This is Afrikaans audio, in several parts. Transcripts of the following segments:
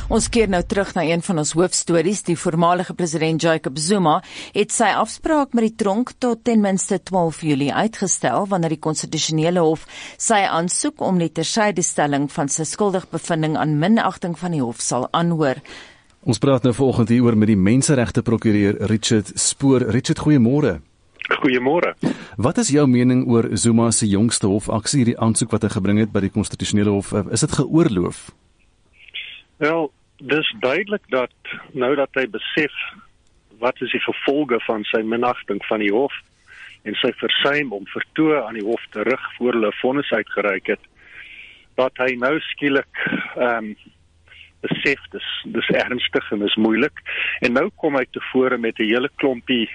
Ons keer nou terug na een van ons hoofstories. Die voormalige president Jacob Zuma het sy afspraak met die tronk tot ten minste 12 Julie uitgestel, wanneer die konstitusionele hof sy aansoek om die tersydestelling van sy skuldigbevinding aan minagting van die hof sal aanhoor. Ons praat nou vanoggend hieroor met die menseregte prokureur Richard Spoor. Richard, goeiemôre. Goeiemôre. Wat is jou mening oor Zuma se jongste hofaksie, die aansoek wat hy gebring het by die konstitusionele hof? Is dit geoorloof? Wel, dis duidelik dat nou dat hy besef wat is die gevolge van sy minagting van die hof en sy versuim om vertoë aan die hof terug voor hulle vonnis uitgereik het, dat hy nou skielik besef dis ernstig en is moeilik. En nou kom hy tevore met 'n hele klompie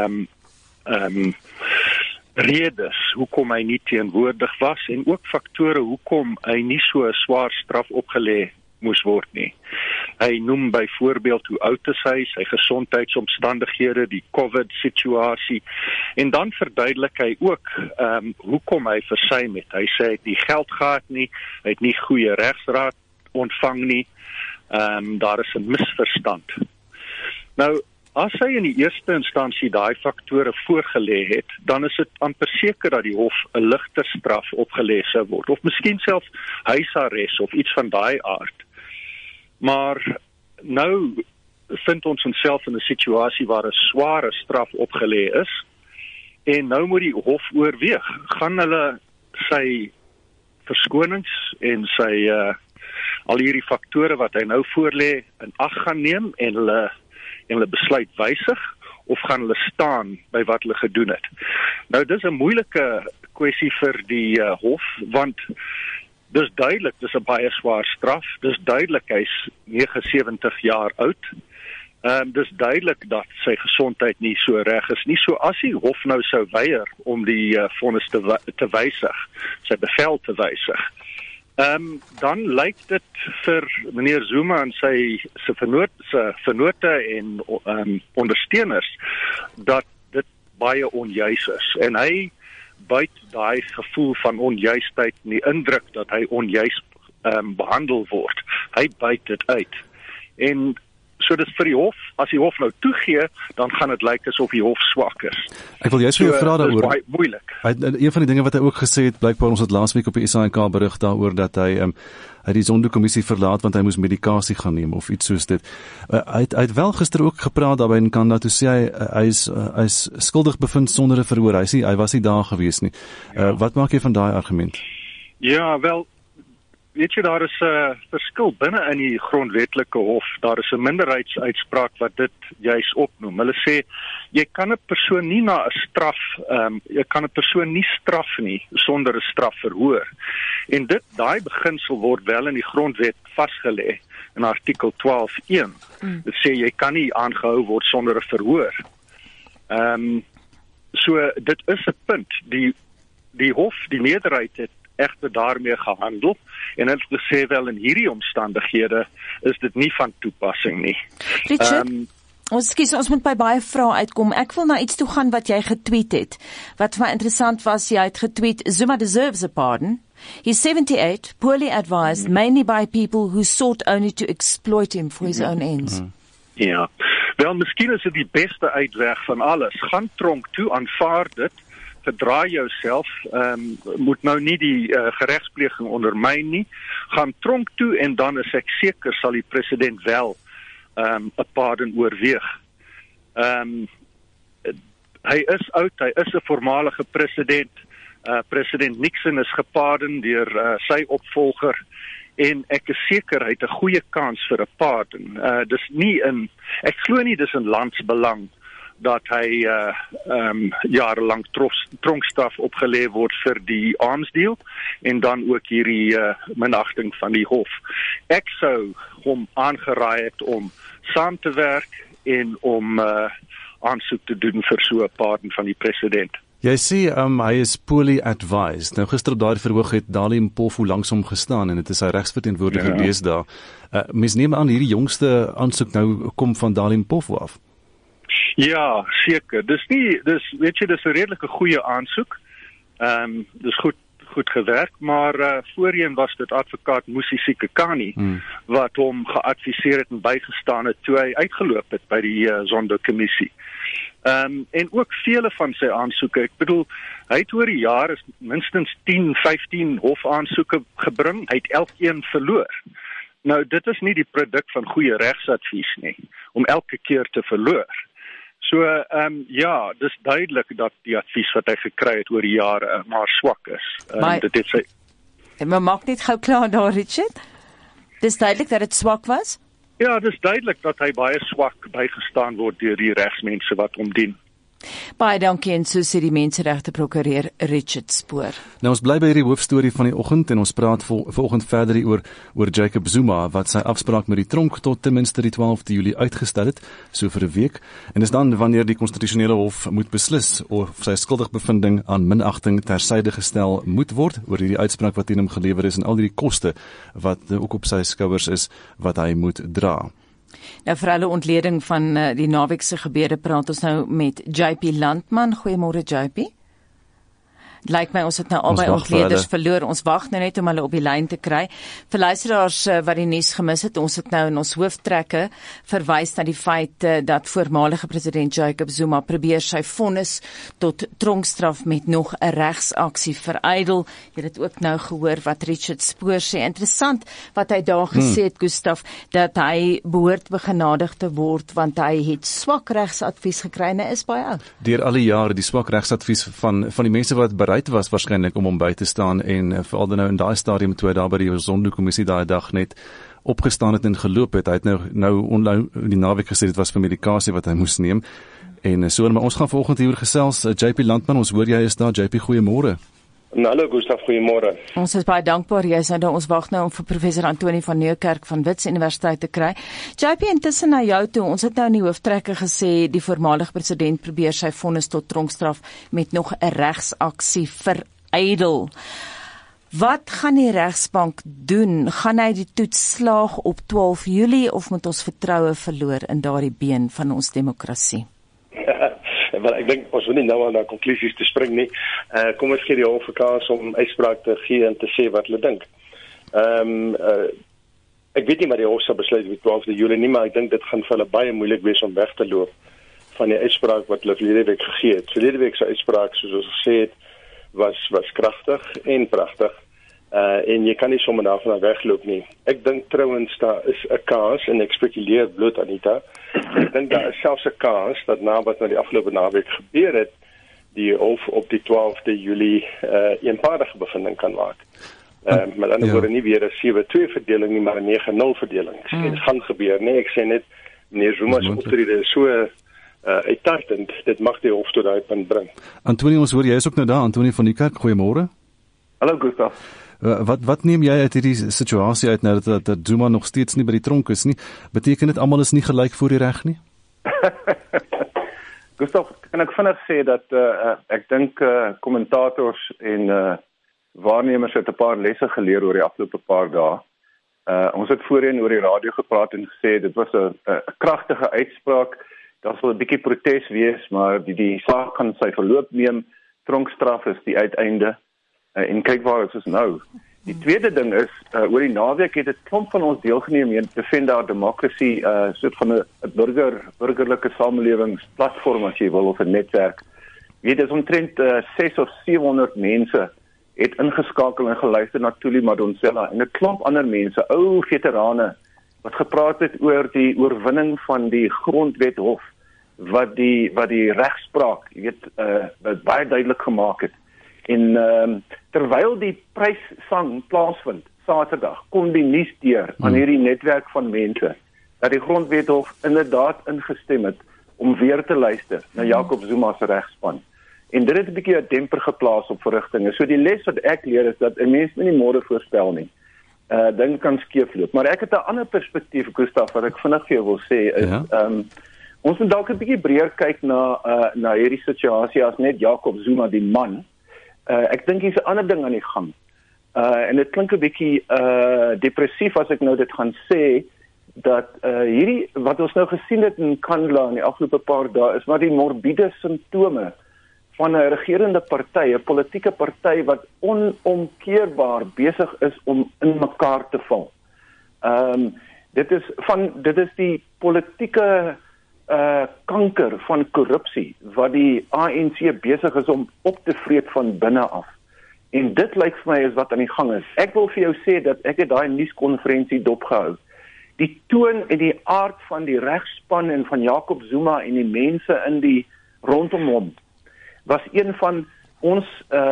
redes hoekom hy nie teenwoordig was en ook faktore hoekom hy nie so 'n swaar straf opgelê moes word nie. Hy noem byvoorbeeld hoe oud is hy, sy gesondheidsomstandighede, die COVID-situasie, en dan verduidelik hy ook hoekom hy versuim het. Hy sê hy het nie geld gehad nie, hy het nie goeie regsraad ontvang nie, daar is 'n misverstand. Nou, as hy in die eerste instansie daai faktore voorgelê het, dan is dit amper seker dat die hof 'n ligter straf opgelê sou word, of miskien selfs huisarrest of iets van daai aard. Maar nou vind ons onsself in 'n situasie waar 'n sware straf opgelê is, en nou moet die hof oorweeg, gaan hulle sy verskonings en sy al hierdie faktore wat hy nou voorlê in ag gaan neem en hulle besluit wysig, of gaan hulle staan by wat hulle gedoen het. Nou, dis 'n moeilike kwessie vir die hof, want dis duidelik, dis 'n baie swaar straf, dis duidelik hy's 79 jaar oud, dis duidelik dat sy gesondheid nie so reg is nie, so as die hof nou sou weier om die vonnis te wysig, sy bevel te wysig, dan lyk dit vir meneer Zuma en sy vennote en ondersteuners dat dit baie onjuis is. En hy buit daai gevoel van onjuistheid en die indruk dat hy onjuis behandel word. Hy buit dit uit. En so dis vir die hof, as die hof nou toegee, dan gaan dit lyk asof die hof swak is. Ek wil juist vir jou vra daaroor. Dit is baie moeilik. Een van die dinge wat hy ook gesê het, blykbaar ons het laasweek op die SAK berig daaroor dat hy die Zondo-kommissie verlaat want hy moes medikasie gaan neem of iets soos dit. Hy het wel gister ook gepraat daarby en kan toe sê hy is skuldig bevind sonder 'n verhoor. Hy was nie daar gewees nie. Wat maak jy van daai argument? Ja, wel, weet jy, daar is 'n verskil binne in die grondwetlike hof. Daar is 'n minderheidsuitspraak wat dit juis opnoem. Hulle sê, jy kan 'n persoon nie na 'n straf, jy kan 'n persoon nie straf nie sonder 'n strafverhoor. En daai beginsel word wel in die grondwet vasgelê in artikel 12.1. Dit sê jy kan nie aangehou word sonder 'n verhoor. So dit is 'n punt. Die hof, die meerderheid het egter daarmee gehandel en het gesê wel in hierdie omstandighede is dit nie van toepassing nie. Richard, ons moet by baie vrae uitkom. Ek wil na iets toe gaan wat jy getweet het. Wat vir my interessant was, jy het getweet, Zuma deserves a pardon. He's 78, poorly advised, mainly by people who sought only to exploit him for his own ends. Ja, wel, miskien is dit die beste uitweg van alles. Gaan tronk toe, aanvaar dit, verdraai jouself, moet nou nie die geregspleging ondermyn nie, gaan tronk toe en dan is ek seker sal die president wel 'n pardon oorweeg. Hy is oud, hy is 'n voormalige president, president Nixon is gepardon deur sy opvolger, en ek is seker hy het 'n goeie kans vir 'n pardon. Ek glo nie dis in landsbelang dat hy jarelang tronkstraf opgelê word vir die arms deal en dan ook hierdie minagting van die hof. Ek sou hom aangeraai het om saam te werk en om aansoek te doen vir so 'n pardon van die president. Jy sê hy is poorly advised. Nou gister op daardie verhoog het Dali Mpofu langs hom gestaan en dit is sy regsverteenwoordiger gewees daar. Mens neem aan hierdie jongste aansoek nou kom van Dali Mpofu af. Ja, seker. Dis 'n redelike goeie aansoek. Dis goed gewerk, maar voorheen was dit advokaat Musi Sekekani wat hom geadviseer het en bygestaan het toe hy uitgeloop het by die Zondo-kommissie. En ook vele van sy aansoeke, ek bedoel, hy het oor die jare minstens 10, 15 hofaansoeke gebring, hy het elkeen verloor. Nou, dit is nie die produk van goeie regsadvies nie, om elke keer te verloor. So, ja, dis duidelik dat die advies wat hy gekry het oor die jare maar swak is. Dit het sy... Maar maak net gou klaar daar, Richard. Dis duidelik dat dit swak was? Ja, dis duidelik dat hy baie swak bygestaan word deur die regsmense wat hom dien. Baie dankie en so sê die menseregte prokureur Richard Spoor. Nou ons bly by hierdie hoofstorie van die oggend en ons praat vanoggend verder oor Jacob Zuma wat sy afspraak met die tronk tot ten minste die 12de Julie uitgestel het, so vir 'n week. En dis dan wanneer die konstitusionele hof moet beslis of sy skuldigbevinding aan minagting tersyde gestel moet word oor hierdie uitspraak wat teen hom gelewer is en al die koste wat ook op sy skouers is wat hy moet dra. Nou vir hulle ontleding van die naweekse gebeure praat ons nou met JP Landman. Goeiemôre JP. Lyk my ons het nou albei ontleders verloor. Ons wag nou net om hulle op die lyn te kry. Vir luisteraars wat die nuus gemis het, ons het nou in ons hooftrekke verwys na die feit dat voormalige president Jacob Zuma probeer sy vonnis tot tronkstraf met nog 'n regsaksie verydel. Jy het ook nou gehoor wat Richard Spoor sê. Interessant wat hy daar gesê het, Gustaf, dat hy behoort begenadig te word want hy het swak regsadvies gekry en hy is baie oud. Deur al die jare die swak regsadvies van die mense wat bereid was waarskynlik om hom by te staan en veral nou in daai stadium toe hy daar by die Zondo-kommissie daai dag net opgestaan het en geloop het. Hy het nou die naweek gesê dit was vir medikasie wat hy moes neem en so, maar ons gaan vanoggend hieroor gesels. JP Landman, ons hoor jy is daar. JP, goeiemôre. Hallo Gustaf, goeiemôre. Ons is baie dankbaar jy is nou daar. Ons wag nou om vir professor Antoni van Nieuwkerk van Wits Universiteit te kry. JP, intussen na jou toe. Ons het nou in die hooftrekke gesê die voormalige president probeer sy vonnis tot tronkstraf met nog 'n regsaksie verydel. Wat gaan die regsbank doen? Gaan hy die toets slaag op 12 Julie of moet ons vertroue verloor in daardie been van ons demokrasie? Wel, ek dink ons wil nie nou aan na konklusies te spring nie. Kom ons gee die hof 'n kans om uitspraak te gee en te sê wat hulle dink. Ek weet nie wat die hof sal besluit op 12 Julie nie, maar ek dink dit gaan vir hulle baie moeilik wees om weg te loop van die uitspraak wat hulle verlede week gegee het. Verlede week se uitspraak, soos ons gesê het, was kragtig en pragtig. En jy kan nie sommer daarvan wegloop nie. Ek dink trouwens daar is 'n kans en ek spekuleer bloot, Anita. Ek dink daar is selfs 'n kans dat na wat nou die afgelope naweek gebeur het, die hof op die 12de Julie eenpaardige bevinding kan maak. Maar dan word nie weer 'n 7-2 verdeling nie, maar 'n 9-0 verdeling. Ek sê dit gaan gebeur, nee, ek sê net meneer Zuma se optrede is so uittartend, dit mag die hof tot daai punt bring. Antoni, ons hoor jy is ook nou daar. Antoni van Nieuwkerk, goeiemôre. Hallo Gustaf. Wat neem jy uit hierdie situasie uit nou dat Zuma nog steeds nie by die tronk is nie? Beteken dit almal is nie gelyk voor die reg nie? Gustaf, kan ek vinnig sê dat ek dink kommentators en waarnemers het 'n paar lesse geleer oor die afgelope paar dae. Ons het voorheen oor die radio gepraat en gesê dit was 'n kragtige uitspraak. Daar sal 'n bietjie protes wees, maar die saak gaan sy verloop neem. Tronkstraf is die uiteinde. En kyk waar ons is nou. Die tweede ding is, oor die naweek het 'n klomp van ons deelgeneem in Defend Our Democracy, soort van 'n burgerlike samelewingsplatform as jy wil, of 'n netwerk. Dit is omtrent 600 of 700 mense het ingeskakel en geluister na Thuli Madonsela en 'n klomp ander mense, ou veterane, wat gepraat het oor die oorwinning van die grondwethof, wat die regspraak, jy weet, baie duidelik gemaak het. En terwyl die pryssang plaasvind, Saterdag, kom die nuus deur aan hierdie netwerk van mense, dat die grondwethof inderdaad ingestem het om weer te luister na Jacob Zuma se regspan. En dit het 'n bietjie 'n demper geplaas op verrigtinge. So die les wat ek leer is dat 'n mens nie môre voorspel nie. Dinge kan skeefloop. Maar ek het 'n ander perspektief, Gustaf, wat ek vinnig vir jou wil sê is, ons moet dalk 'n bietjie breër kyk na hierdie situasie as net Jacob Zuma die man. Ek dink hier's 'n ander ding aan die gang. En dit klink 'n bietjie depressief as ek nou dit gaan sê, dat hierdie, wat ons nou gesien het in Kandla in die afgelope paar dae, is maar die morbiede simptome van 'n regerende party, 'n politieke party wat onomkeerbaar besig is om in mekaar te val. Dit is die politieke kanker van korrupsie wat die ANC besig is om op te vreet van binne af. En dit lyk vir my is wat aan die gang is. Ek wil vir jou sê dat ek het daai nuuskonferensie dopgehou. Die toon en die aard van die regspan en van Jacob Zuma en die mense in die rondom hom was een van ons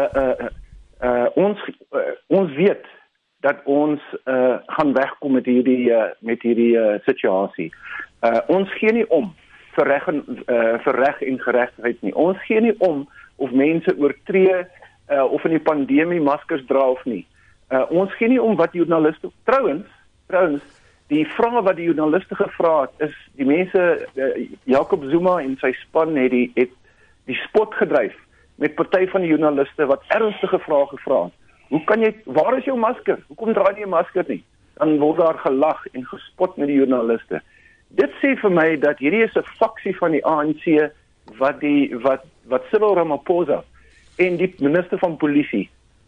weet dat ons gaan wegkom met hierdie situasie. Ons gee nie om vir reg en geregtigheid nie. Ons gee nie om of mense oortree of in die pandemie maskers dra of nie. Ons gee nie om wat joernaliste trouwens die vraag wat die joernaliste gevra het is die mense Jacob Zuma en sy span het die spot gedryf met party van die joernaliste wat ernstige vrae gevra het. Waar is jou masker? Hoekom dra jy 'n masker nie? Dan word daar gelag en gespot met die joernaliste. Dit sê vir my dat hierdie is 'n faksie van die ANC wat Cyril Ramaphosa en die minister van polisie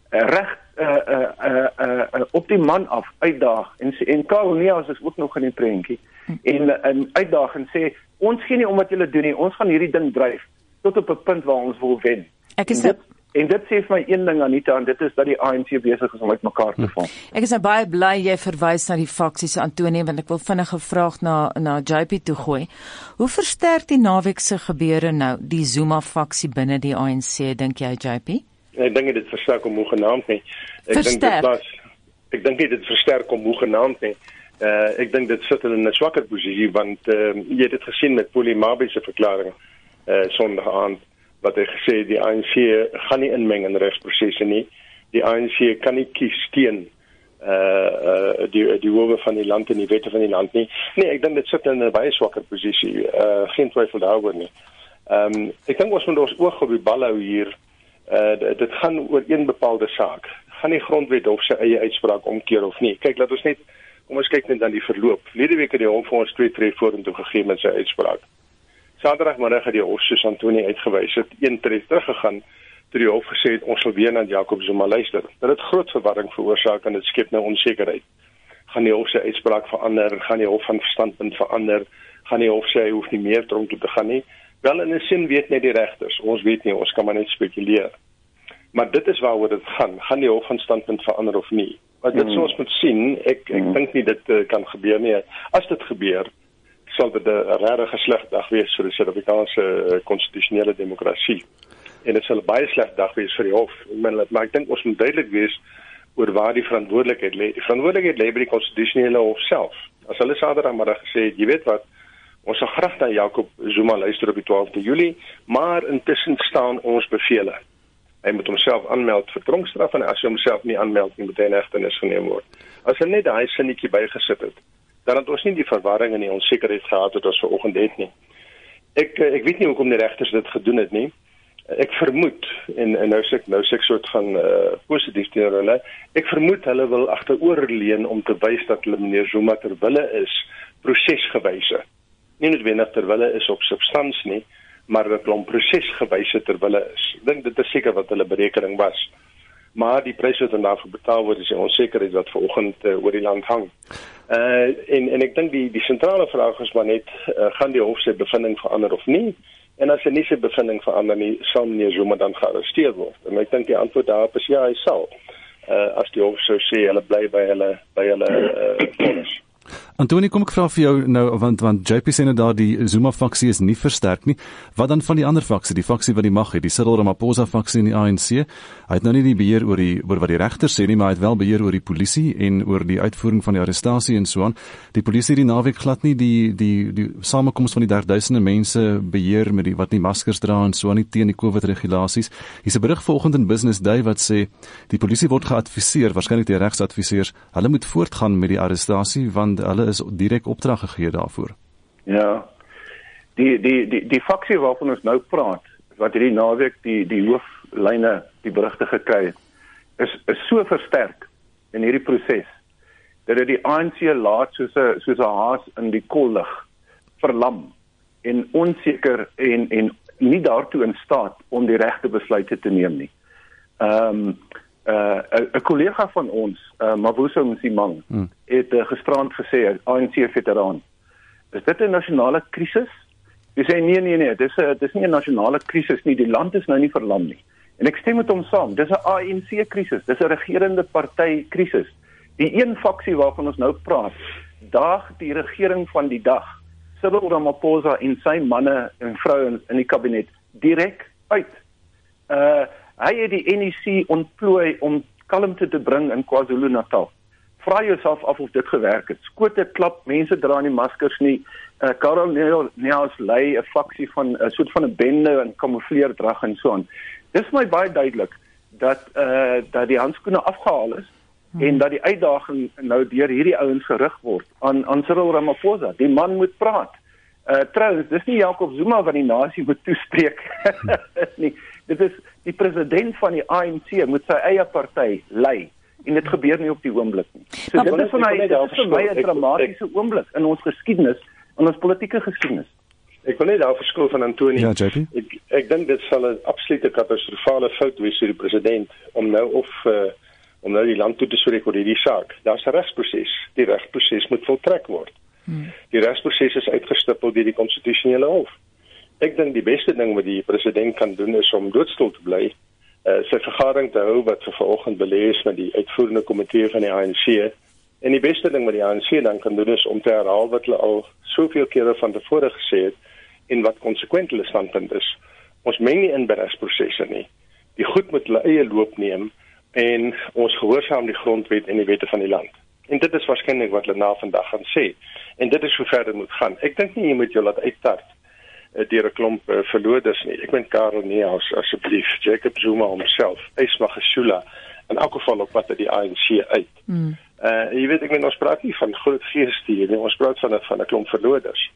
op die man af uitdaag en Karl Neus is ook nog in die prentjie en uitdaag en sê ons gee nie om wat julle doen nie, ons gaan hierdie ding dryf tot op 'n punt waar ons wil wen. En dit sê vir my een ding, Anita, en dit is dat die ANC besig is om uitmekaar te val. Ek is baie bly jy verwys na die faksies, Antonie, want ek wil vinnig 'n vraag na JP toe gooi. Hoe versterk die naweek se gebeure nou die Zuma-faksie binne die ANC, dink jy, JP? Ek dink dit versterk om hoegenaamd nie. Ek dink dit versterk om hoegenaamd nie. Ek dink dit sit in 'n swakker posisie, want jy het dit gesien met Polymabi se verklaring Sondag aand, wat hy gesê het, die ANC gaan nie inmeng in regsprosesse nie. Die ANC kan nie kies teen die howe van die land en die wette van die land nie. Nee, ek dink dit sit in 'n baie swakker posisie. Geen twyfel daaroor nie. Ek dink ons moet ons oog op die bal hou hier. Dit gaan oor een bepaalde saak. Gaan die grondwet of sy eie uitspraak omkeer of nie? Kyk, kom ons kyk net aan die verloop. Verlede week het die hof vir ons 2 tree vorentoe gegee met sy uitspraak. Saterdagmiddag het die hof, soos Antonie uitgewys het, 1 tree teruggegaan toe die hof gesê het ons sal weer na Jacob Zuma luister. Dit het groot verwarring veroorsaak en dit skep nou onsekerheid. Gaan die hof sy uitspraak verander? Gaan die hof van standpunt verander? Gaan die hof sê hy hoef nie meer tronk toe te gaan nie? Wel, in 'n sin weet net die regters. Ons weet nie, ons kan maar net spekuleer. Maar dit is waaroor dit gaan. Gaan die hof van standpunt verander of nie? Maar dit sou ons moet sien. Ek dink nie dit kan gebeur nie. As dit gebeur, sal dit 'n regte slegte dag wees vir die Suid-Afrikaanse konstitusionele demokrasie. En dit sal 'n baie slegte dag wees vir die hof. Maar ek dink ons moet duidelik wees oor waar die verantwoordelikheid lê. Die verantwoordelikheid lê by die konstitusionele hof self. As hulle Saterdagmiddag gesê het, jy weet wat, ons sal graag na Jacob Zuma luister op die 12de Julie, maar intussen staan ons bevele. Hy moet homself aanmeld vir tronkstraf en as hy homself nie aanmeld nie, moet hy in hegtenis geneem word. As hy net daai sinnetjie bygesit het, dan het ons nie die verwarring en die onsekerheid gehad wat ons vanoggend het nie. Ek weet nie hoekom die regters dit gedoen het nie. Ek vermoed en nou sê ek soort van positief teenoor hulle. Ek vermoed hulle wil agteroor leun om te wys dat hulle meneer Zuma ter wille is prosesgewyse. Nie noodwendig ter wille is op substans nie, maar dat hulle om prosesgewyse ter wille is. Ek dink dit is seker wat hulle berekening was. Maar die prys wat daarvoor betaal word is die onsekerheid wat vanoggend oor die land hang. En ek dink die sentrale vraag is maar net, gaan die hof sy bevinding verander of nie? En as hy nie sy bevinding verander nie, sal meneer Zuma dan gearresteer word. En ek dink die antwoord daarop is ja, hy sal. As die hof sou sê, hulle bly by hulle vonnis. Antonie, kom ek vra vir jou nou, want JP sê nou daar die Zuma-faksie is nie versterk nie. Wat dan van die ander faksie, die faksie wat die mag het, die Cyril Ramaphosa-faksie in die ANC? Hy het nou nie die beheer oor wat die regters sê nie, maar hy het wel beheer oor die polisie en oor die uitvoering van die arrestasie en so aan. Die polisie die naweek glad nie die samekoms van die 3000 mense beheer met die wat nie maskers dra en so aan nie teen die COVID-regulasies. Hier's 'n berig vanoggend in Business Day wat sê die polisie word geadviseer, waarskynlik die regsadviseurs, hulle moet voortgaan met die arrestasie want hulle is direk opdrag gegee daarvoor. Ja. Die faksie waarvan ons nou praat, wat hierdie naweek die hooflyne, die berigte gekry het, is so versterk in hierdie proses dat dit die ANC laat soos 'n haas in die kollig, verlam en onseker en nie daartoe in staat om die regte besluite te neem nie. 'n kollega van ons, Mavuso Msimang, het gisterand gesê, 'n ANC-veteraan, is dit 'n nasionale krisis? Hy sê nee, dis nie 'n nasionale krisis nie, die land is nou nie verlam nie. En ek stem met hom saam, dis 'n ANC-krisis, dis 'n regerende party krisis. Die een faksie waarvan ons nou praat, daag die regering van die dag, Cyril Ramaphosa en sy manne en vrouens in die kabinet direk uit. Hy het die NEC ontplooi om kalmte te bring in KwaZulu-Natal. Vra jouself af of dit gewerk het. Skote klap, mense dra nie maskers nie. Karel Neus lei 'n faksie van 'n soort van 'n bende en kamoufleerdrag en so aan. Dis my baie duidelik dat die handskoene afgehaal is en dat die uitdaging nou deur hierdie ouens gerig word aan Cyril Ramaphosa. Die man moet praat. Trouwens, dis nie Jacob Zuma wat die nasie moet toespreek nie. Dit is die president van die ANC moet sy eie party lei. En dit gebeur nie op die oomblik nie. So dit is vir my 'n dramatiese oomblik in ons geskiedenis, in ons politieke geskiedenis. Ek wil net daar verskil van Antoni. Ja, JP. Ek dink dit sal 'n absolute katastrofale fout wees vir die president om nou die land toe te spreek oor hierdie saak. Daar's 'n regsproses. Die regsproses moet voltrek word. Die regsproses is uitgestippel deur die konstitusionele hof. Ek dink die beste ding wat die president kan doen is om doodstil te bly, sy vergadering te hou wat vanoggend belê is met die uitvoerende komitee van die ANC. En die beste ding wat die ANC dan kan doen is om te herhaal wat hulle al soveel kere van tevore gesê het en wat konsekwent hulle standpunt is. Ons meng nie in by regsprosesse nie. Die goed moet hulle eie loop neem en ons gehoorsaam die grondwet en die wette van die land. En dit is waarskynlik wat hulle na vandag gaan sê. En dit is hoe verder moet gaan. Ek dink nie jy moet jou laat uittart deur 'n klomp verloders nie. Ek ben Karel Neus, asseblief, Jacob Zuma homself, Ysma Gesula, in elk geval op wat uit die ANC uit. Jy weet, ons praat nie van groot geeste hier nie, ons praat van 'n klomp verloders.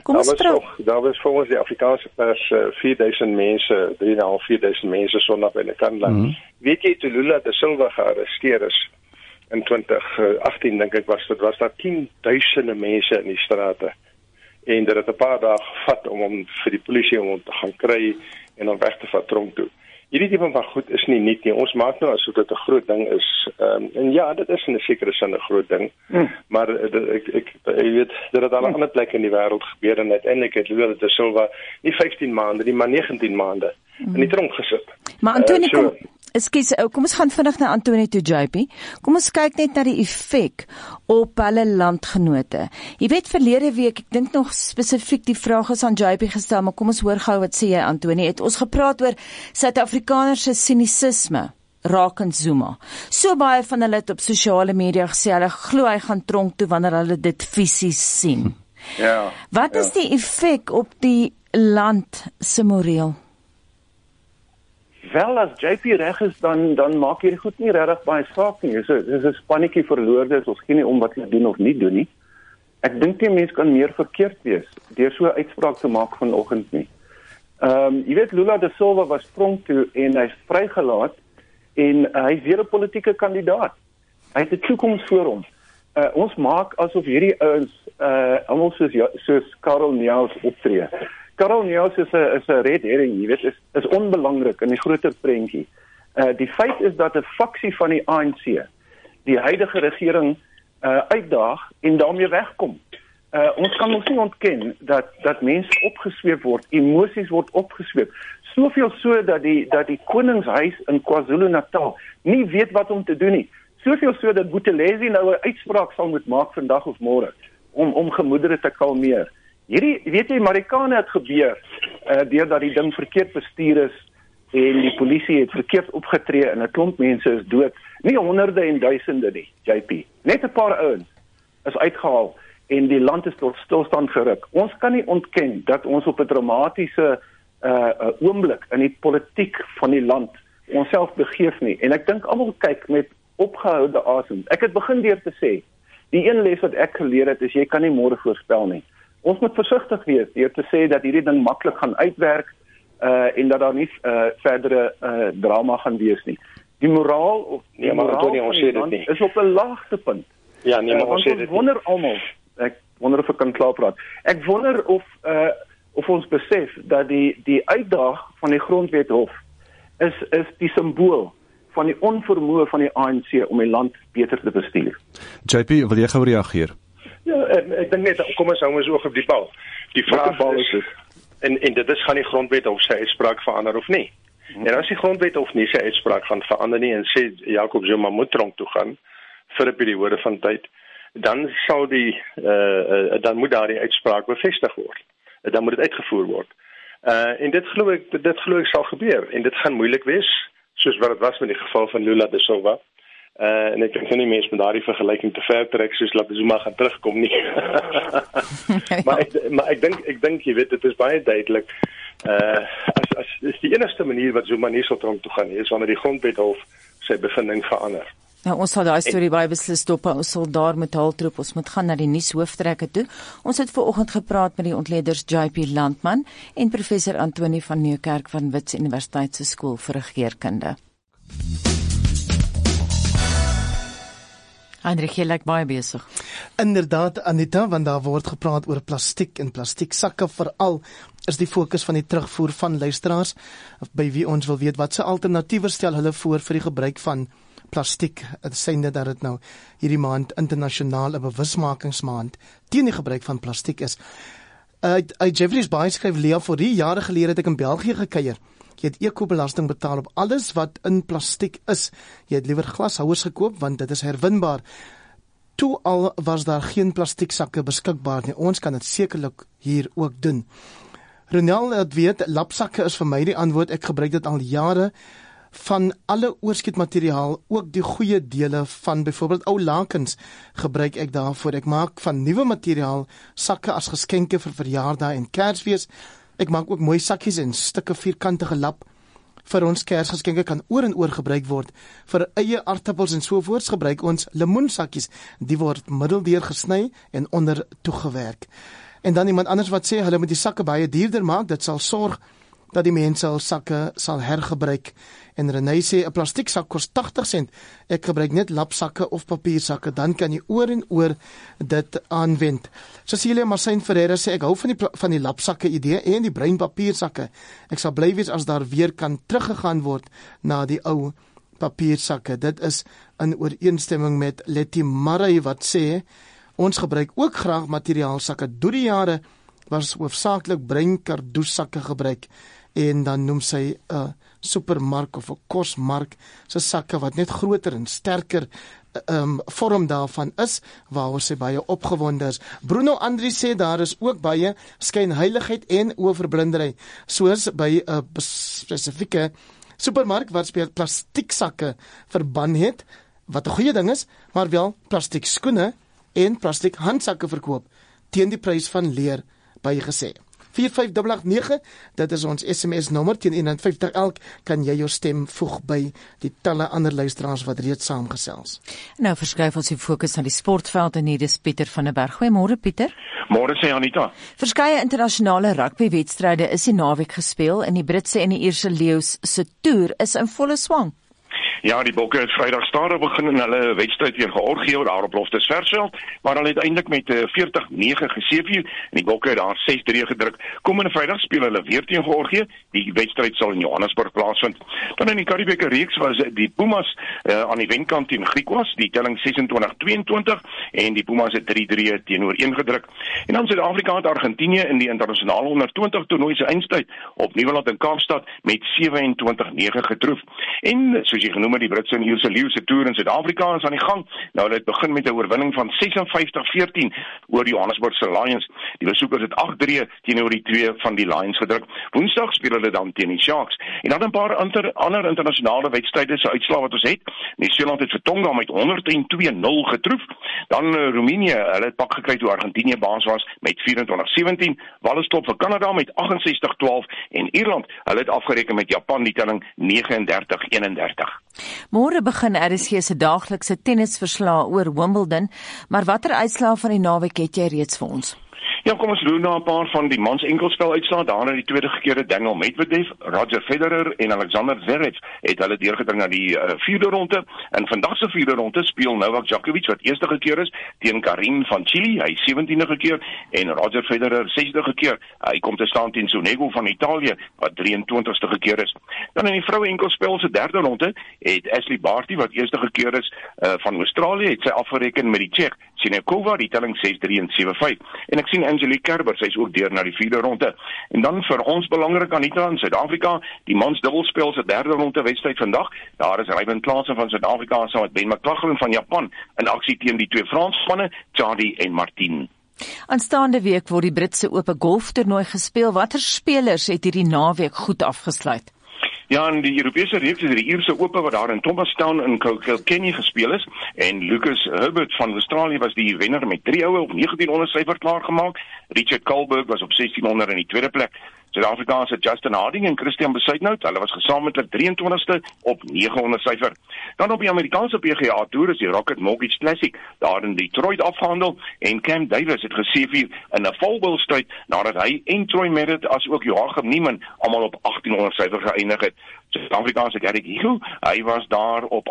Daar was volgens die Afrikaanse pers 4,000 mense, 3,5, 4,000 mense sondag by die Kanland. Weet jy, toe Lula da Silva gearresteer is in 2018, dink ek was daar 10,000 mense in die strate. En dit het 'n paar dae gevat om vir die polisie om te gaan kry en om weg te vat tronk toe. Hierdie tipe van goed is nie nuut nie. Ons maak nou asof dit 'n groot ding is. En ja, dit is in 'n sekere sin 'n groot ding. Maar ek weet, dit het al 'n ander plek in die wêreld gebeur en uiteindelik het Lula da Silva nie 15 maande nie, maar 19 maande in die tronk gesit. Maar Antoni, kom ons gaan vinnig na Antoni toe, JP. Kom ons kyk net na die effek op hulle landgenote. Jy weet, verlede week, ek dink nog spesifiek die vraag is aan JP gestel, maar kom ons hoor gou wat sê jy, Antoni. Het ons gepraat oor Suid-Afrikaners se sinisisme rakend Zuma. So baie van hulle het op sosiale media gesê, hulle glo hy gaan tronk toe wanneer hulle dit fisies sien. Ja. Wat is die effek op die land se moreel? Wel, as JP reg is, dan maak hierdie goed nie regtig baie saak nie. Dis 'n spannetjie verloorders, ons gee nie om wat hulle doen of nie doen nie. Ek dink die mens kan meer verkeerd wees deur so 'n uitspraak te maak vanoggend nie. Jy weet, Lula da Silva was tronk toe en hy's vrygelaat en hy's weer 'n politieke kandidaat. Hy het 'n toekoms voor hom. Ons maak asof hierdie ouens almal soos Karel Neus optree. Karel Neus is 'n red herring, jy weet, is onbelangrik in die groter prentjie. Die feit is dat 'n faksie van die ANC die huidige regering uitdaag en daarmee wegkom. Ons kan ons nie ontken dat mense opgesweep word, emosies word opgesweep. Soveel so dat die koningshuis in KwaZulu-Natal nie weet wat om te doen nie. Soveel so dat Buthelezi nou 'n uitspraak sal moet maak vandag of môre om gemoedere te kalmeer. Hierdie, weet jy, Marikane het gebeur deurdat die ding verkeerd bestuur is en die polisie het verkeerd opgetree en 'n klomp mense is dood. Nie honderde en duisende nie, JP. Net 'n paar ouens is uitgehaal en die land is tot stilstand geruk. Ons kan nie ontken dat ons op 'n dramatiese oomblik in die politiek van die land onsself begeef nie. En ek dink almal kyk met opgehoude asem. Ek het begin deur te sê, die een les wat ek geleer het is jy kan nie môre voorspel nie. Ons moet versigtig wees deur te sê dat hierdie ding maklik gaan uitwerk en dat daar nie verdere drama gaan wees nie. Die moraal is op 'n laagtepunt. Ja, nee, maar ons wonder almal, ek wonder of ek kan klaar praat. Ek wonder of of ons besef dat die uitdaag van die Grondwethof is die simbool van die onvermoë van die ANC om die land beter te bestuur. JP, wil jy gou reageer? Ja, ek dink net, kom ons hou ons oog op die bal. Die vraag is, en dit is gaan die Grondwethof sy uitspraak verander of nie. En as die Grondwethof nie sy uitspraak gaan verander nie en sê Jacob Zuma moet tronk toe gaan vir 'n periode van tyd, dan sal dan moet daardie uitspraak bevestig word. Dan moet dit uitgevoer word. En dit glo ek sal gebeur en dit gaan moeilik wees, soos wat dit was met die geval van Lula da Silva. En ek dink nie mense met daardie vergelyking te ver trek soos laat Zuma gaan terugkom nie. maar ek dink jy weet dit is baie duidelik as is die enigste manier wat Zuma nie sal tronk toe gaan is wanneer die Grondwethof sy bevinding verander. Nou, ons sal daai storie baie beslis stop, ons sal daar met haltroep, ons moet gaan na die nuushooftrekke toe. Ons het vanoggend gepraat met die ontleeders JP Landman en professor Antoni van Nieuwkerk van Wits Universiteit se skool vir regeringskunde. Heinrich, jy lyk baie besig. Inderdaad, Anita, want daar word gepraat oor plastiek en plastieksakke veral is die fokus van die terugvoer van luisteraars, by wie ons wil weet wat se alternatiewe stel hulle voor vir die gebruik van plastiek, synde dat dit nou hierdie maand internasionaal 'n bewusmakingsmaand teen die gebruik van plastiek is. Uit Jeffreys Bay skryf Lea, vir die jare gelede het ek in België gekuier. Jy het ekobelasting betaal op alles wat in plastiek is. Jy het liewer glashouers gekoop, want dit is herwinbaar. Toe al was daar geen plastieksakke beskikbaar nie. Ons kan dit sekerlik hier ook doen. Ronel, het weet, lapsakke is vir my die antwoord. Ek gebruik dit al jare. Van alle oorskietmateriaal, ook die goeie dele van byvoorbeeld ou lakens gebruik ek daarvoor. Ek maak van nuwe materiaal sakke as geskenke vir verjaardae en Kersfees. Ek maak ook mooi sakkies en stukke vierkantige lap vir ons Kersgeskenke kan oor en oor gebruik word. Vir eie aardappels en sovoorts gebruik ons lemoensakkies. Die word middeldeur gesny en onder toegewerk. En dan iemand anders wat sê hulle moet die sakke baie duurder maak, dit sal sorg dat die mense al sakke sal hergebruik. En Renée sê 'n plastieksak kos 80 sent. Ek gebruik net lapsakke of papiersakke, dan kan jy oor en oor dit aanwend. Cecilia Marcin Ferreira sê ek hou van die lapsakke idee en die bruin papiersakke. Ek sal bly wees as daar weer kan teruggegaan word na die ou papiersakke. Dit is in ooreenstemming met Letty Murray wat sê ons gebruik ook graag materiaalsakke. Deur die jare was hoofsaaklik bruin kardoesakke gebruik. En dan noem sy 'n supermark of 'n kosmark se sakke wat net groter en sterker vorm daarvan is, waaroor sy baie opgewonde is. Bruno Andri sê daar is ook baie skynheiligheid en oorverblindery, soos by 'n spesifieke supermark wat plastieksakke verban het, wat 'n goeie ding is, maar wel plastiek skoene en plastiek handsakke verkoop teen die prys van leer, bygesê. 45889, dit is ons SMS nommer, teen 150 elk kan jy jou stem voeg by die talle ander luisteraars wat reeds saamgesels. Nou verskuif ons die fokus na die sportveld en hier is Pieter van der Berg. Goeiemôre Pieter. Môre sê Anita. Verskeie internasionale rugbywedstryde is die naweek gespeel en die Britse en die Ierse leeu's se toer is in volle swang. Ja, die Bokke het Vrydag stadig begin in hulle wedstryd teen Georgië daar op Loftusversveld, maar hulle het uiteindelik met 40-9 geseëvier en die Bokke het daar 6-3 gedruk. Komende Vrydag speel hulle weer teen Georgië. Die wedstryd sal in Johannesburg plaasvind. Dan in die Karibeker reeks was die Pumas aan die wenkant teen Griekwas, die telling 26-22 en die Pumas het 3-3 teenoor 1 gedruk. En dan Suid-Afrika het Argentinië in die internasionale onder 20 toernooi se eindstryd op Nieuweland in Kaapstad met 27-9 getroof. En soos jy genoem het, die Britse en Ierse leeu se toer in Suid-Afrika is aan die gang. Nou hulle het begin met 'n oorwinning van 56-14 oor die Johannesburgse Lions. Die besoekers het 8-3 teenoor die 2 van die Lions gedruk. Woensdag speel hulle dan teen die Sharks. En dan 'n paar ander internasionale wedstryde se uitslae wat ons het. Nieu-Seeland het vir Tonga met 102-0 getroof. Dan Roemenië, hulle het pak gekry toe Argentinië baas was met 24-17. Wales klop vir Kanada met 68-12 en Ierland, hulle het afgereken met Japan die telling 39-31. Môre begin RSG se daaglikse tennisverslae oor Wimbledon, maar watter uitslae van die naweek het jy reeds vir ons? Ja, kom ons doen na 'n paar van die mans enkelspel uitslae. Daar in die tweede gekeerde Daniel Medvedev, Roger Federer en Alexander Zverev het hulle deurgedring na die vierde ronde. En vandag se vierde ronde speel Novak Djokovic wat eerste gekeer is teen Karim van Chili, hy 17de gekeer, en Roger Federer 6de gekeer. Hy kom te staan teen Sonego van Italië wat 23ste gekeer is. Dan in die vroue enkelspel se derde ronde het Ashley Barty wat eerste gekeer is van Australië, het sy afgereken met die Tsjech Siniakova, die telling 6-3 en 7-5. En ek sien Angelique Kerber, sy is ook deur na die vierde ronde. En dan vir ons belangrik, Anita, in Suid-Afrika, die mans dubbelspel se derde ronde wedstryd vandag. Daar is Ryan Klaasen van Suid-Afrika saam met Ben McLaughlin van Japan in aksie teen die twee Fransmanne, Charlie en Martin. Aanstaande week word die Britse Ope golftoernooi gespeel. Watter spelers het hierdie naweek goed afgesluit? Ja, in die Europese reeks is die Ierse Ope wat daar in Thomastown in Kilkenny gespeel is, en Lucas Herbert van Australië was die wenner met 3 houe op 1900 syfer klaargemaak. Richard Kohlberg was op 1600 in die tweede plek. Suid-Afrikaanse Justin Harding en Christian Besuitnout, hulle was gesamentlik 23ste op 900 syfer. Dan op die Amerikaanse PGA Tour is die Rocket Mortgage Classic daar in Detroit afgehandel, en Cam Davis het geseëvier in 'n volbulstryd nadat hy en Troy Merritt as ook Joachim Niemann almal op 1800 syfer geëindig het. Suid-Afrikaanse Garrick Higgo, hy was daar op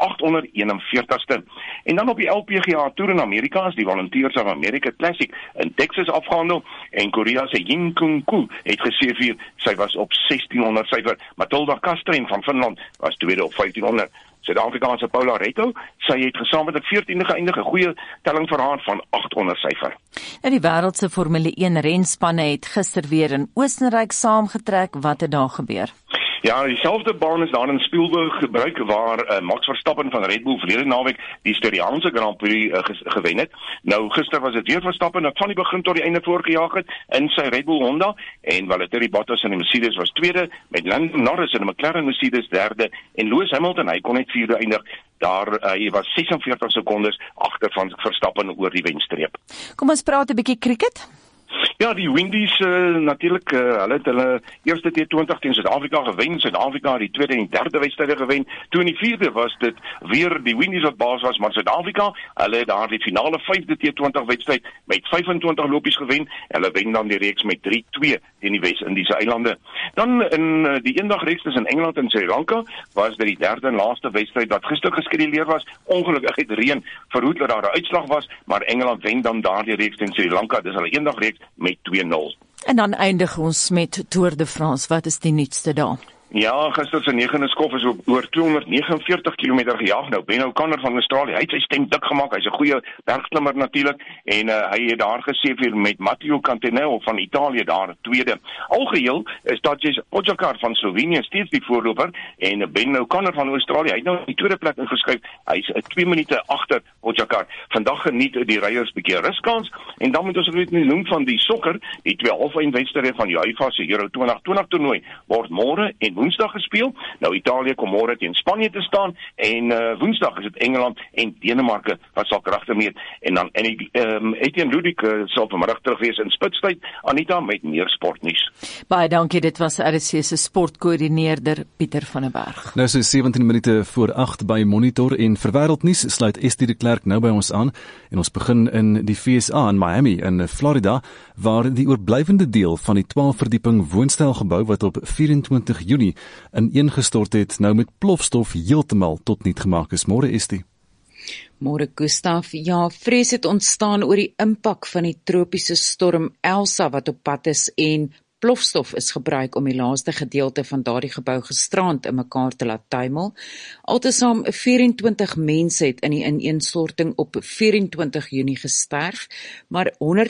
841ste. En dan op die LPGA Tour in Amerika is die Volunteers of America Classic in Texas afgehandel, en Korea se Jin Kung Koo het geseëvier, sy was op 1600 syfer. Matilda Kastrein van Finland was tweede op 1500. Suid-Afrikaanse Paula Retto, sy het gesamentlik 14de geëindig, 'n goeie telling vir haar van 800 syfer. Nou die wêreld se Formule 1 renspanne het gister weer in Oostenryk saamgetrek. Wat het daar gebeur? Ja, dieselfde baan is daar in Spielberg gebruik waar Max Verstappen van Red Bull verlede naweek die Styriaanse Grand Prix gewen het. Nou gister was dit weer Verstappen wat van die begin tot die einde voorgejaag het in sy Red Bull Honda, en Valtteri Bottas in die Mercedes was tweede, met Lando Norris in die McLaren Mercedes derde, en Lewis Hamilton, hy kon net vierde eindig. Daar hy was 46 sekondes agter van Verstappen oor die wenstreep. Kom ons praat 'n bietjie cricket. Ja, die Windies natuurlik, hulle het hulle eerste T20 teen Suid-Afrika gewen. Suid-Afrika het die tweede en derde wedstryde gewen. Toe in die vierde was dit weer die Windies wat baas was, maar Suid-Afrika, hulle het daar die finale 5de T20 wedstryd met 25 lopies gewen. Hulle wen dan die reeks met 3-2 teen die Wes-Indiese eilande. Dan in die eendagreeks tussen Engeland en Sri Lanka was dit die derde en laaste wedstryd wat gister geskeduleer was. Ongelukkig het reën verhoed dat daar 'n uitslag was, maar Engeland wen dan daardie reeks teen Sri Lanka. Dis hulle eendagreeks met 2-0. En dan eindig ons met Tour de France. Wat is die nuutste daar? Ja, gister se 9de skof is oor 249 km gejaag. Nou, Ben O'Connor van Australië, hy het sy stem dik gemaak. Hy's 'n goeie bergklimmer natuurlik, en hy het daar geseëvier met Matteo Cantaneo van Italië daar tweede. Algeheel is Tadej Pogačar van Slovenië steeds die voorloper, en Ben O'Connor van Australië, hy het nou die tweede plek ingeskuif. Hy's 2 minute agter Pogačar. Vandag geniet die ryers 'n bietjie ruskans, en dan moet ons net noem van die sokker, die 2 halfeindwedstryde van die UEFA se Euro 2020 toernooi word môre en Woensdag gespeel. Nou Italië kom môre teen Spanje te staan, en Woensdag is dit Engeland en Denemarke wat sal kragte meet, en dan Etienne Ludik sal vanmiddag terug wees in Spitstyd, Anita, met meer sportnuus. Baie dankie, dit was RSC se sportkoördineerder Pieter van der Berg. Nou so 17 minute voor 8 by Monitor, en vir wêreldnuus sluit Estie de Klerk nou by ons aan, en ons begin in die FSA in Miami in Florida, waar die oorblywende deel van die 12 verdieping woonstelgebou wat op 24 Junie ineengestort het, nou met plofstof heeltemal tot niet gemaak is. Môre Estie. Môre Gustaf, ja, vrees het ontstaan oor die impak van die tropiese storm Elsa wat op pad is, en plofstof is gebruik om die laaste gedeelte van daardie gebou gisterand in mekaar te laat tuimel. Altesaam 24 mense het in die ineenstorting op 24 Junie gesterf, maar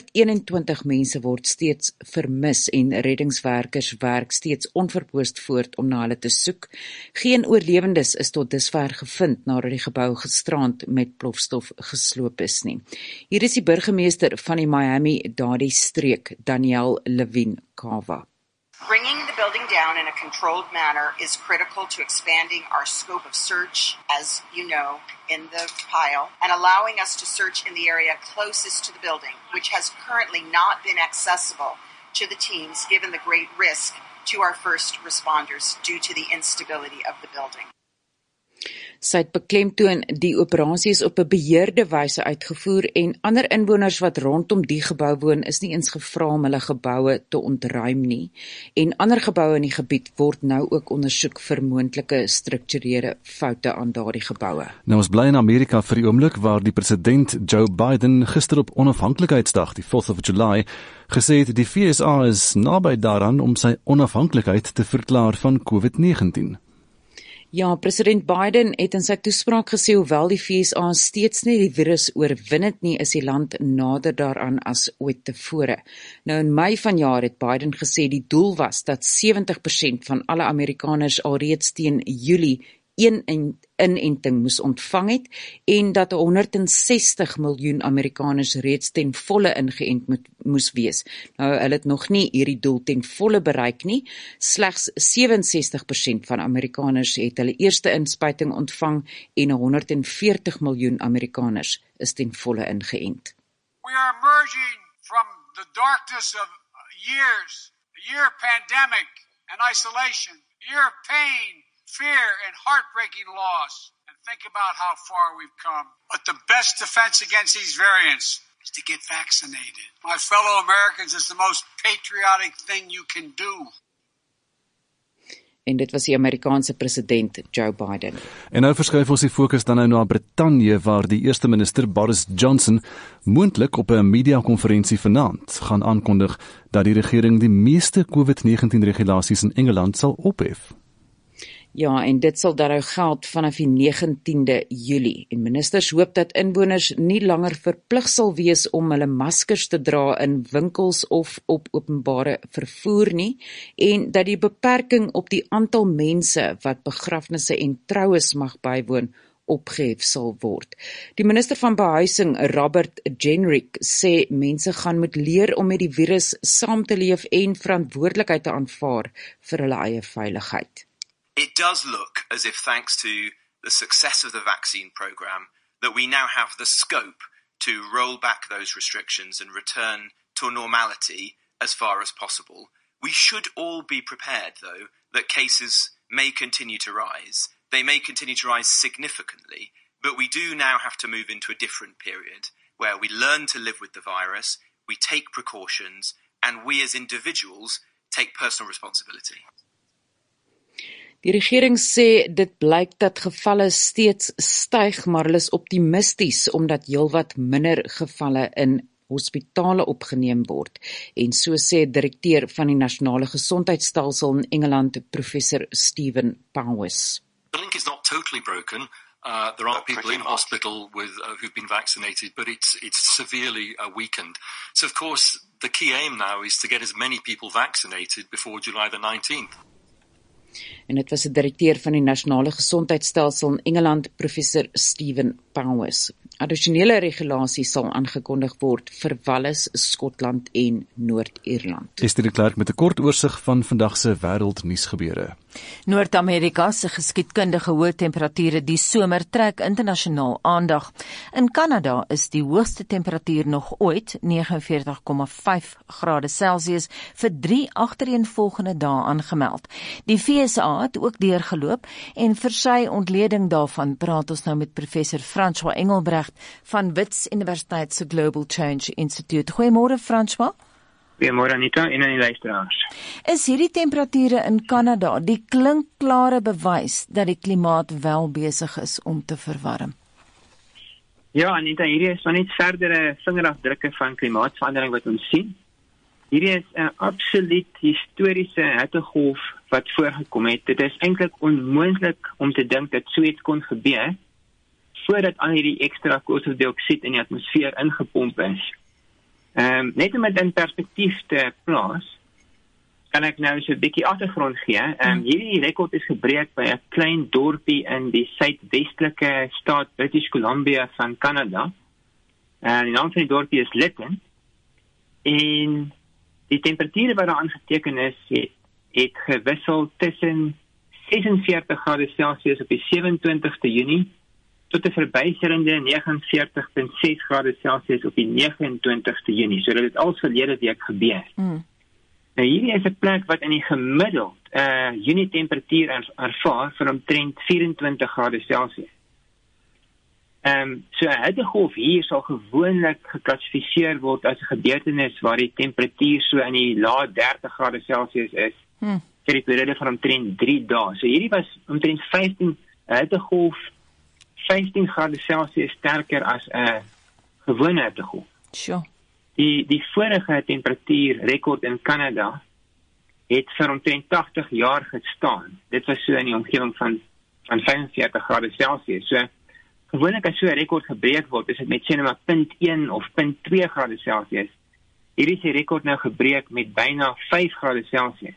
121 mense word steeds vermis, en reddingswerkers werk steeds onverpoost voort om na hulle te soek. Geen oorlewendes is tot dusver gevind nadat die gebou gisterand met plofstof gesloop is nie. Hier is die burgemeester van die Miami-Dade streek, Danielle Levine Kava. Bringing the building down in a controlled manner is critical to expanding our scope of search, as you know, in the pile, and allowing us to search in the area closest to the building, which has currently not been accessible to the teams given the great risk to our first responders due to the instability of the building. Sy het beklemtoon die operasie is op 'n beheerde wyse uitgevoer en ander inwoners wat rondom die gebou woon is nie eens gevra om hulle geboue te ontruim nie. En ander geboue in die gebied word nou ook ondersoek vir moontlike strukturele foute aan daardie geboue. Nou ons bly in Amerika vir die oomblik waar die president Joe Biden gister op Onafhanklikheidsdag, die 4th of July, gesê het die FSA is naby daaraan om sy onafhanklikheid te verklaar van COVID-19. Ja, president Biden het in sy toespraak gesê hoewel die FSA steeds nie die virus oorwin het nie, is die land nader daaraan as ooit tevore. Nou in Mei vanjaar het Biden gesê die doel was dat 70% van alle Amerikaners alreeds teen Julie een inenting moes ontvang het en dat 160 miljoen Amerikaners reeds ten volle ingeënt moes wees. Nou, hulle het nog nie hierdie doel ten volle bereik nie. Slegs 67% van Amerikaners het hulle eerste inspuiting ontvang en 140 miljoen Amerikaners is ten volle ingeënt. We are emerging from the darkness of years, a year of pandemic and isolation, a year of pain, fear and heartbreaking loss, and think about how far we've come. But the best defense against these variants is to get vaccinated. My fellow Americans, it's the most patriotic thing you can do. En dit was die Amerikaanse president Joe Biden. En nou verskuif ons die fokus dan nou na Brittanje waar die eerste minister Boris Johnson moontlik op 'n media-konferensie vanaand gaan aankondig dat die regering die meeste COVID-19 regulasies in Engeland sal ophef. Ja, en dit sal daaruit geld vanaf die 19de Julie. En ministers hoop dat inwoners nie langer verplig sal wees om hulle maskers te dra in winkels of op openbare vervoer nie, en dat die beperking op die aantal mense wat begrafnisse en troues mag bywoon opgehef sal word. Die minister van behuising, Robert Jenrick, sê mense gaan moet leer om met die virus saam te leef en verantwoordelikheid te aanvaar vir hulle eie veiligheid. It does look as if, thanks to the success of the vaccine program, that we now have the scope to roll back those restrictions and return to normality as far as possible. We should all be prepared, though, that cases may continue to rise. They may continue to rise significantly, but we do now have to move into a different period where we learn to live with the virus, we take precautions, and we as individuals take personal responsibility. Die regering sê dit blyk dat gevalle steeds styg, maar hulle is optimisties omdat heelwat minder gevalle in hospitale opgeneem word. En so sê direkteur van die nasionale gesondheidsstelsel in Engeland, professor Stephen Powers. The link is not totally broken. There are people in hospital with who've been vaccinated, but it's severely weakened. So of course, the key aim now is to get as many people vaccinated before July the 19th. En dit was 'n direkteur van die nasionale gesondheidsstelsel in Engeland, professor Stephen Powers. Addisionele regulasies sal aangekondig word vir Wallis, Skotland en Noord-Ierland. Esther de Klerk met 'n kort oorsig van vandag se wêreldnuusgebeure. Noord-Amerika se geskiedkundige hoë temperature die somer trek internasionaal aandag. In Kanada is die hoogste temperatuur nog ooit, 49,5 grade Celsius, vir 3 agtereenvolgende dae aangemeld. Die FSA het ook deurgeloop en vir sy ontleding daarvan praat ons nou met professor François Engelbrecht van Wits Universiteit se Global Change Institute. Goeiemôre François. Goeiemôre Anita en aan die luisteraars. Is hierdie temperature in Kanada die klinkklare bewys dat die klimaat wel besig is om te verwarm? Ja Anita, hierdie is maar net verdere vingerafdrukke van klimaatsverandering wat ons sien. Hierdie is 'n absoluut historiese hittegolf wat voorgekom het. Dit is eintlik onmoontlik om te dink dat so iets kon gebeur voordat al hierdie ekstra koolstofdioksied in die atmosfeer ingepomp is. Net om dit in perspektief te plaas, kan ek nou so 'n bietjie agtergrond gee. Hierdie rekord is gebreek by 'n klein dorpie in die suidwestelike staat British Columbia van Kanada. Die naam van die dorpie is Lytton. En die temperature wat daar aangeteken is, het gewissel tussen 46 grade Celsius op die 27ste Junie tot 'n verbyserende 49,6 grade Celsius op die 29ste Junie. So dit het al verlede week gebeur. Nou hierdie is 'n plek wat in die gemiddeld Junie temperatuur ervaar van omtrent 24 grade Celsius. So 'n hittegolf hier sal gewoonlik geklassifiseer word as 'n gebeurtenis waar die temperatuur so in die lae 30 grade Celsius is vir die periode van omtrent 3 dae. So hierdie was omtrent 'n hittegolf 15 grade Celsius sterker as 'n gewone hittegolf. Sure. Die vorige temperatuurrekord in Kanada het vir omtrent 80 jaar gestaan. Dit was so in die omgewing van 45 grade Celsius. So gewoonlik as so 'n rekord gebreek word, is dit met sê net maar 0.1 of 0.2 grade Celsius. Hierdie is die rekord nou gebreek met byna 5 grade Celsius.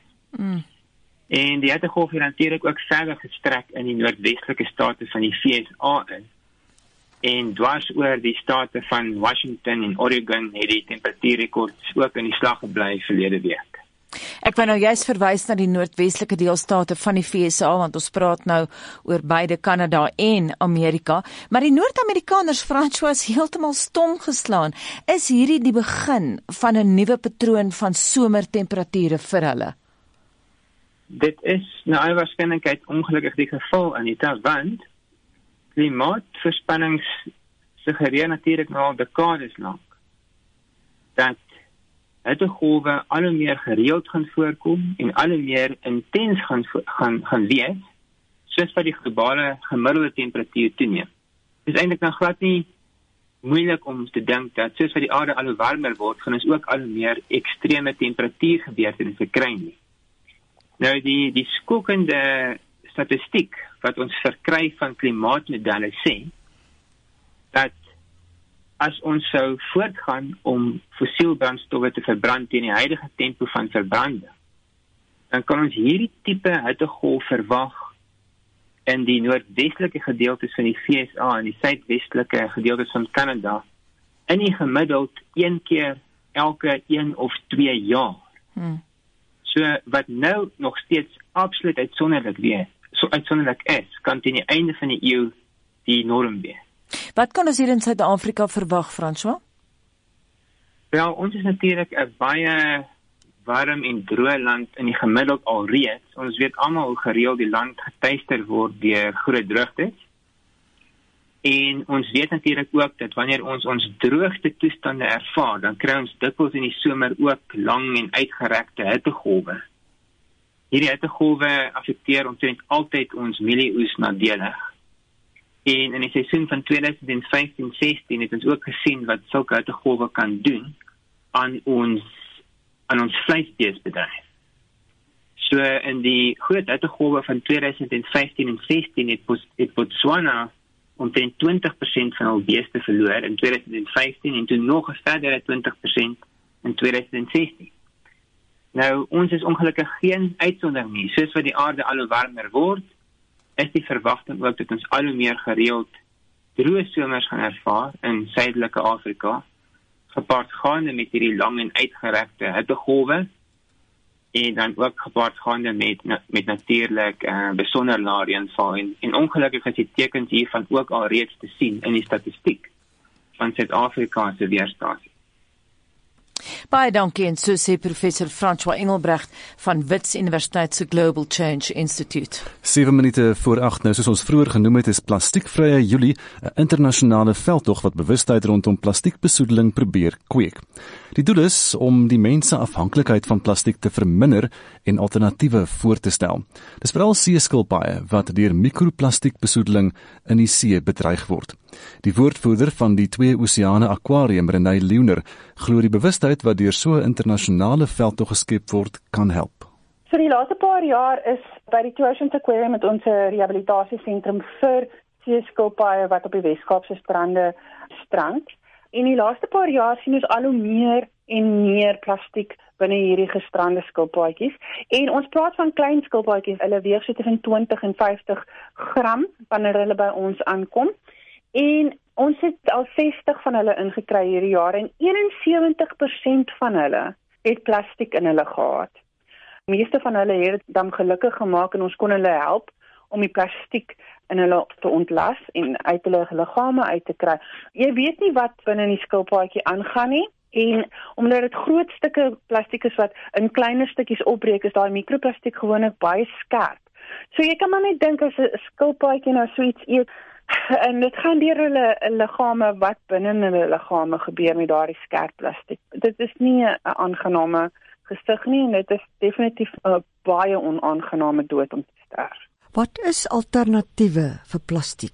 En die hittegolf het natuurlik ook verder gestrek in die noordwestelike state van die VSA in. En dwars oor die state van Washington en Oregon het die temperatuurrekords ook in die slag gebly verlede week. Ek wou nou juist verwys na die noordwestelike deelstate van die VSA, want ons praat nou oor beide Kanada en Amerika, maar die Noord-Amerikaners, François, is heeltemal stom geslaan. Is hierdie die begin van 'n nuwe patroon van somertemperature vir hulle? Dit is na alle waarskynlikheid ongelukkig die geval, Anita, want klimaatverspannings suggereer natuurlik nou al dekades lank dat hittegolwe al hoe meer gereeld gaan voorkom en al hoe meer intens gaan wees, soos wat die globale gemiddelde temperatuur toeneem. Dit is eintlik nou glad nie moeilik om te dink dat soos wat die aarde al hoe warmer word, gaan ons ook al hoe meer ekstreme temperatuurgebeurtenisse kry nie. Nou die skokkende statistiek wat ons verkry van klimaatmodelle sê dat as ons sou voortgaan om fossielbrandstowwe te verbrand teen die huidige tempo van verbranding, dan kan ons hierdie tipe hittegolf verwag in die noordwestelike gedeeltes van die VSA en die suidwestelike gedeeltes van Kanada in die gemiddeld 1 keer elke 1 of 2 jaar. So wat nou nog steeds absoluut uitsonderlik is, kan teen die einde van die eeu die norm wees. Wat kan ons hier in Suid-Afrika verwag, François? Wel, ons is natuurlik 'n baie warm en droë land in die gemiddeld alreeds. Ons weet almal hoe gereeld die land getuister word deur groot droogtes. En ons weet natuurlik ook dat wanneer ons droogte toestande ervaar, dan kry ons dikwels in die somer ook lang en uitgerekte hittegolwe. Hierdie hittegolwe affekteer omtrent altyd ons mielieoes nadelig. En in die seisoen van 2015-16 het ons ook gesien wat sulke hittegolwe kan doen aan ons vleisbeesbedryf. So in die groot hittegolwe van 2015 en 16 het Botswana omtrent 20% van hul beeste verloor in 2015 en toe nog 'n verdere 20% in 2016. Nou, ons is ongelukkig geen uitsondering nie. Soos wat die aarde al hoe warmer word, is die verwagting ook dat ons al hoe meer gereeld droë somers gaan ervaar in suidelike Afrika, gepaardgaande met hierdie lang en uitgerekte hittegolwe, en dan ook gepaardgaande met natuurlik besonder lae reënval en ongelukkig is die tekens hiervan ook alreeds te sien in die statistiek van Suid-Afrika se weerstasie. Baie dankie en so sê professor François Engelbrecht van Wits Universiteit se Global Change Institute. 7 minute voor 8 nou, soos ons vroeër genoem het, is Plastiekvrye Julie 'n internasionale veldtog wat bewustheid rondom plastiekbesoedeling probeer kweek. Die doel is om die mense afhanklikheid van plastiek te verminder en alternatiewe voor te stel. Dis veral seeskilpaaie wat deur mikroplastiekbesoedeling in die see bedreig word. Die woordvoerder van die Twee Oseane Aquarium, Renée Leuner, glo die bewustheid wat deur so 'n internasionale veldtog geskep word, kan help. So die laaste paar jaar is by die Two Oceans Aquarium met ons rehabilitasiesentrum vir seeskilpaaie wat op die Weskaapse strande strand. En die laaste paar jaar sien ons al hoe meer en meer plastiek binne hierdie gestrande skilpaadjies. En ons praat van klein skilpaadjies, hulle weeg so tussen 20 en 50 gram wanneer hulle by ons aankom. En ons het al 60 van hulle ingekry hierdie jaar en 71% van hulle het plastiek in hulle gehad. Die meeste van hulle het dan gelukkig gemaak en ons kon hulle help om die plastiek in hulle te ontlas en uit hulle liggame uit te kry. Jy weet nie wat binne in die skilpaadjie aangaan nie. En omdat dit groot stukke plastiek is wat in kleiner stukkies opbreek, is daai mikroplastiek gewoonlik baie skerp. So jy kan maar net dink as 'n skilpaadjie nou so iets eet, En dit gaan deur hulle liggame wat binne hulle liggame gebeur met daardie skerp plastiek. Dit is nie 'n aangename gesig nie en dit is definitief 'n baie onaangename dood om te sterf. Wat is alternatiewe vir plastiek?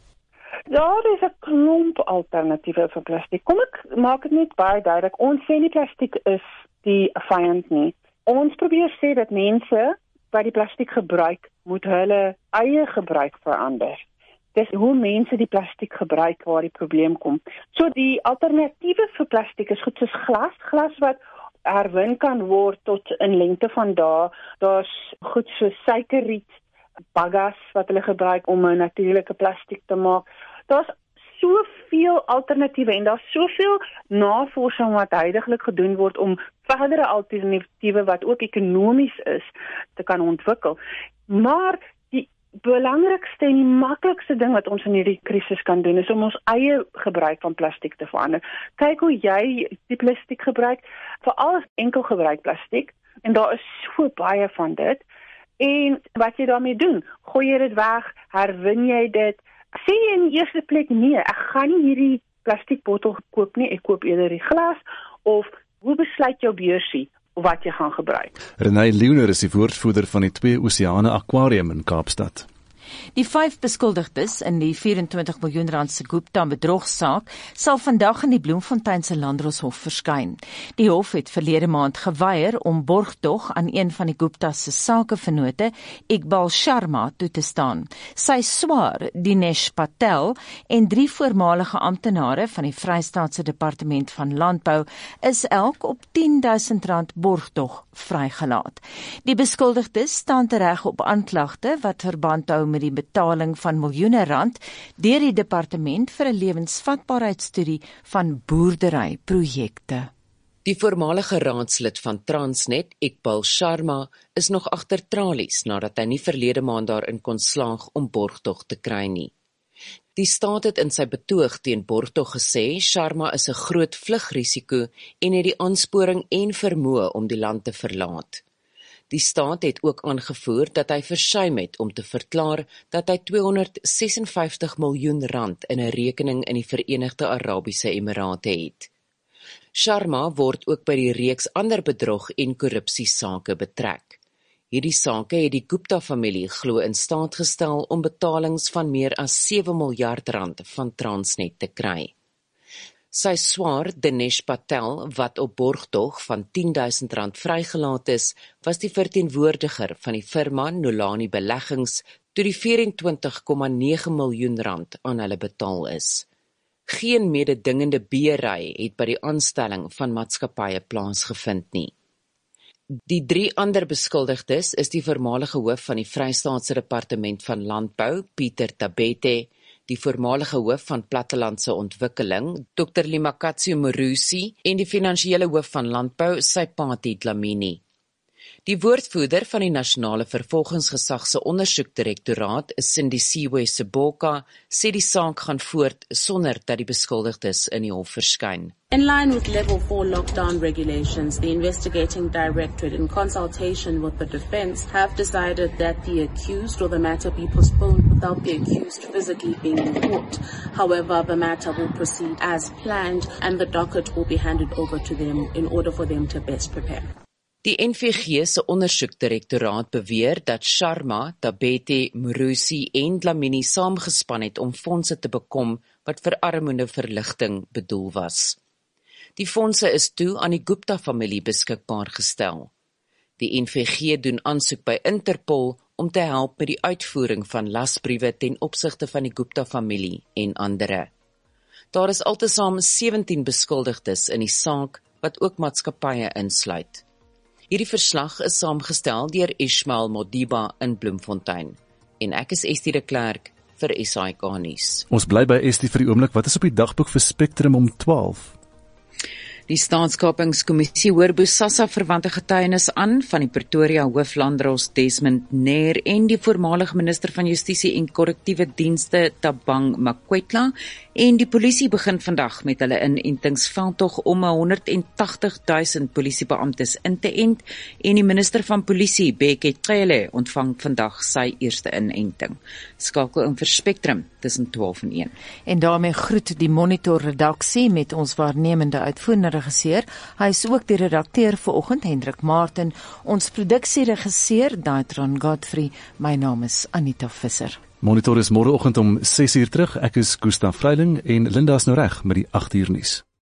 Daar is 'n klomp alternatiewe vir plastiek. Kom ek maak dit net baie duidelik. Ons sê nie plastiek is die vyand nie. Ons probeer sê dat mense wat die plastiek gebruik, moet hulle eie gebruik verander. Dis hoe mense die plastiek gebruik waar die probleem kom. So die alternatiewe vir plastiek is goed soos glas wat herwin kan word tot in lengte van dae. Daar's goed soos suikerriet, baggas wat hulle gebruik om 'n natuurlike plastiek te maak. Daar's soveel alternatiewe en daar's soveel navorsing wat huidigelik gedoen word om verdere alternatiewe wat ook ekonomies is te kan ontwikkel. Maar die belangrikste en die maklikste ding wat ons in hierdie krisis kan doen is om ons eie gebruik van plastiek te verander. Kyk hoe jy die plastiek gebruik, veral enkelgebruik plastiek, en daar is so baie van dit. En wat jy daarmee doen, gooi jy dit weg, herwin jy dit, sê jy in die eerste plek nee, ek gaan nie hierdie plastiekbottel koop nie, ek koop eerder die glas, of hoe besluit jou beursie wat jy gaan gebruik? Renée Leeuner is die woordvoerder van die 2 Oseane Aquarium in Kaapstad. Die 5 beskuldigdes in die 24 miljoen rand se Gupta bedrogsaak sal vandag in die Bloemfonteinse Landdroshof verskyn. Die hof het verlede maand geweier om borgtog aan een van die Gupta se sakevennote, Iqbal Sharma, toe te staan. Sy swaar, Dinesh Patel, en 3 voormalige amptenare van die Vrystaatse Departement van Landbou is elk op R10.000 borgtog vrygelaat. Die beskuldigdes staan tereg op aanklagte wat verband hou met die betaling van miljoene rand deur die departement vir 'n lewensvatbaarheidstudie van boerderyprojekte. Die voormalige raadslid van Transnet, Iqbal Sharma, is nog agter tralies nadat hy nie verlede maand daarin kon slaag om borgtog te kry nie. Die staat het in sy betoog teen borgtog gesê Sharma is 'n groot vlugrisiko en het die aansporing en vermoë om die land te verlaat. Die staat het ook aangevoer dat hy versuim het om te verklaar dat hy R256 miljoen in 'n rekening in die Verenigde Arabiese Emirate het. Sharma word ook by die reeks ander bedrog en korrupsiesake betrek. Hierdie sake het die Gupta-familie glo in staat gestel om betalings van meer as R7 miljard van Transnet te kry. Sy swaar, Dinesh Patel, wat op borgtog van R10.000 vrygelaat is, was die verteenwoordiger van die firma Nolani Beleggings toe die R24,9 miljoen aan hulle betaal is. Geen mededingende beheery het by die aanstelling van maatskappye plaasgevind nie. Die 3 ander beskuldigdes is die voormalige hoof van die Vrystaatse Departement van Landbou, Pieter Tabete, die voormalige hoof van Plattelandse Ontwikkeling, Dr. Limakatsu Morusi, en die finansiële hoof van Landbou, Saipati Dlamini. Die woordvoerder van die Nasionale Vervolgingsgesag se ondersoekdirektoraat, Sindisiwe Seboka, sê die saak gaan voort sonder dat die beskuldigdes in die hof verskyn. In line with Level 4 lockdown regulations, the investigating directorate, in consultation with the defense, have decided that the accused or the matter be postponed without the accused physically being in court. However, the matter will proceed as planned and the docket will be handed over to them in order for them to best prepare. Die NVG se ondersoekdirektoraat beweer dat Sharma, Tabete, Morusi en Dlamini saamgespan het om fondse te bekom wat vir armoedeverligting bedoel was. Die fondse is toe aan die Gupta-familie beskikbaar gestel. Die NVG doen aansoek by Interpol om te help met die uitvoering van lasbriewe ten opsigte van die Gupta-familie en ander. Daar is altesaam 17 beskuldigdes in die saak wat ook maatskappye insluit. Hierdie verslag is saamgestel deur Ismail Modiba in Bloemfontein. En ek is Estie de Klerk vir SAK nuus. Ons bly by Estie vir die oomblik. Wat is op die dagboek vir Spectrum om 12? Die Staatskapingskommissie hoor Bosasa verwante getuienis aan van die Pretoria hooflanddros Desmond Nair en die voormalige minister van Justisie en Korrektiewe Dienste Thabang Makwetla, en die polisie begin vandag met hulle inentingsveldtog om 180,000 polisiebeamptes in te ent, en die minister van polisie Bheki Cele ontvang vandag sy eerste inenting. Skakel in vir Spectrum tussen 12 en 1. En daarmee groet die Monitor redaksie met ons waarnemende uitvoerende regisseur. Hy is ook die redakteur vanoggend, Hendrik Martin, ons produksieregisseur Daitron Godfrey. My naam is Anita Visser. Monitor is môreoggend om 6:00 terug. Ek is Gustaf Vreiling en Linda is nou reg met die 8:00 nuus.